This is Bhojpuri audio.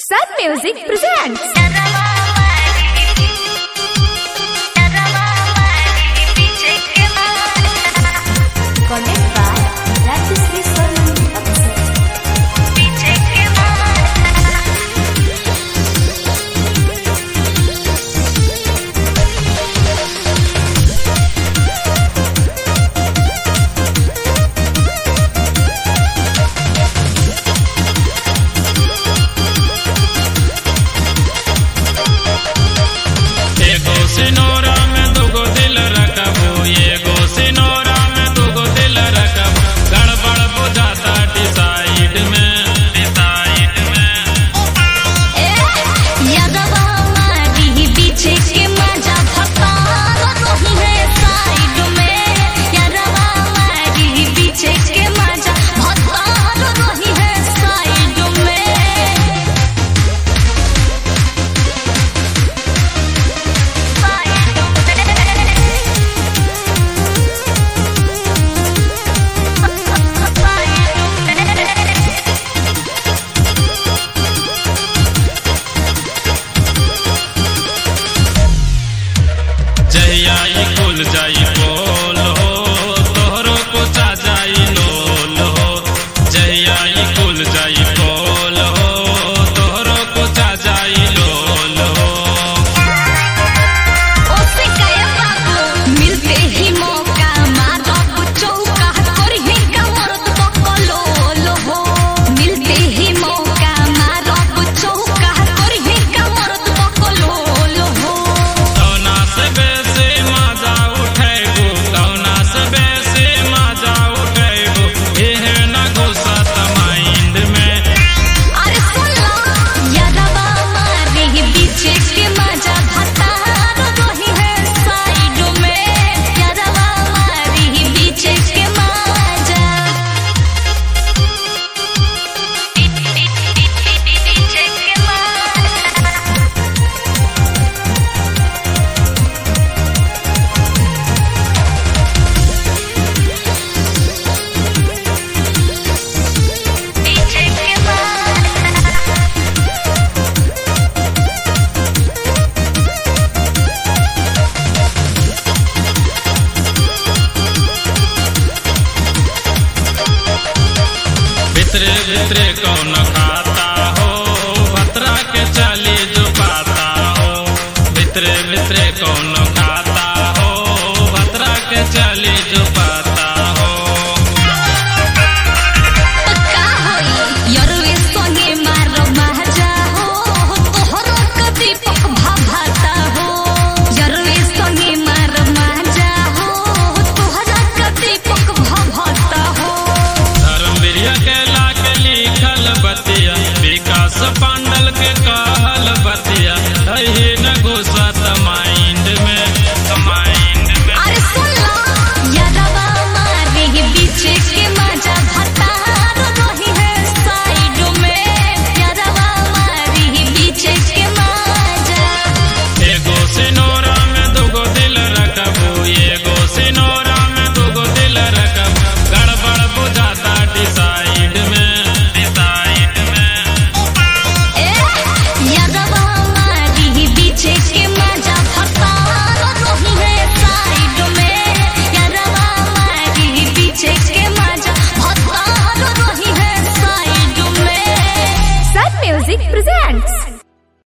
Sun Music presents. Connect by Rajyasree Swarnam Aksar. सिनोरा में दुगो दिल रखबो, एगो सिनोरा में दुगो दिल रखबो। गड़बड़ बुझाता डिसाइड में। यादवा हमारी पीछे के मजा फता रही है साइड में। यादवा हमारी पीछे के मजा फता रही है साइड में। जहिया ई खुल जाई बोल हो, तोहरो कोचा जाई लोल हो। जहिया ई खुल जाई बोल हो, तोहरो कोचा जाई लोल हो। ओसे कया बाबू मिलते ही मौका मारो चौका करही कमरत बकलोल हो। मिलते ही मौका मारो चौका करही कमरत बकलोल हो। कौना से बेसे मजा उठैबो, कौना से बेसे मजा उठैबो। एहे न घुसत माइंड में। अरे सुन लो यादवा हमारी पीछे के मजा फता रही है साइड में। यादवा हमारी पीछे के मजा पीछे के मजा। पीछे के मजा। भितरे भितरे कौन खाता हो, भतरा के चाली जो पाता हो। भितरे भितरे कौन खाता हो, भतरा के चाली जो पाता हो। का होई यरवे संगे मारो महजा हो, तोहरो कदी पक भाभाता हो। यरवे संगे मारो महजा हो, तोहरा कदी पक भाभाता हो। धर्मवीर के लाके लिखल बतिया, विकास पांडल के कहल बतिया। रही न घुसत माइंड में। अरे सुन लो यादवा हमारी पीछे के मजा फता रही है साइड में। यादवा हमारी पीछे के मजा एगो सिनोरा में दुगो दिल रखबो, एगो सिनोरा में दुगो दिल रखबो। गड़बड़ बुझाता डिसाइड में। यादवा हमारी पीछे के मजा फता रही है साइड में। यादवा हमारी पीछे के मजा फता रही है साइड में। Sun Music presents.